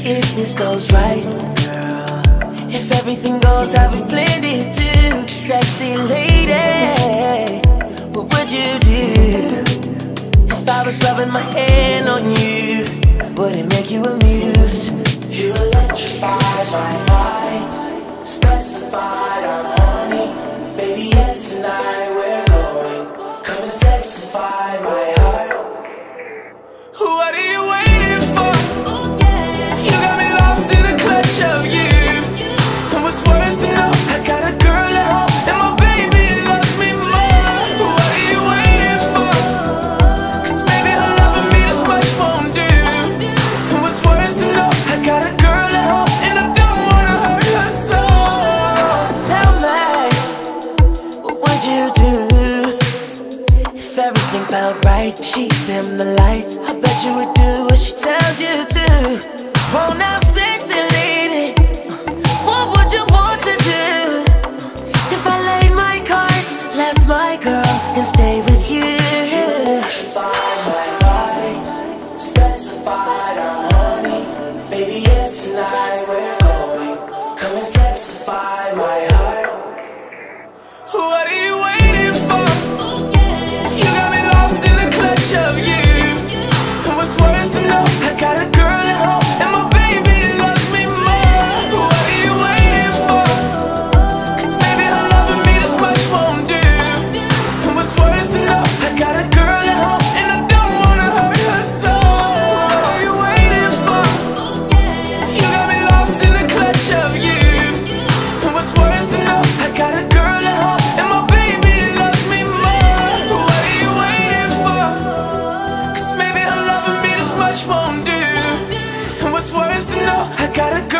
if this goes right, girl. If everything goes how we planned it to, sexy lady, what would you do? If I was rubbing my hand on you, would it make you amused? You electrify my mind, specified I'm honey. Baby, yes, tonight we're going. Come and sexify my heart. What are you waiting for? You got me lost in the clutch of you. And what's worse to know, I got a girl at home and my baby loves me more. What are you waiting for? Cause maybe her loving me this much won't do. And what's worse to know, I got a girl at home and I don't wanna hurt her soul. Tell me, what would you do if everything felt right? She dimmed the lights, I bet you would do what she tells you to. Oh, now sexy lady, what would you want to do if I laid my cards, left my girl, and stayed with you? Specify my body, specified I'm honey. Baby, yes, tonight we're going. Come and sexify my heart. What are you waiting for? You got me lost in the clutch of you. And what's worse to know, I got a girl at home and my baby loves me more. What are you waiting for? Cause maybe her loving me this much won't do. And what's worse to know, I got a girl at home and I don't wanna hurt her soul. What are you waiting for? You got me lost in the clutch of you. And what's worse to know, I got a girl at home and my baby loves me more. What are you waiting for? Cause maybe her loving me this much won't do. And what's worse to know, I got a girl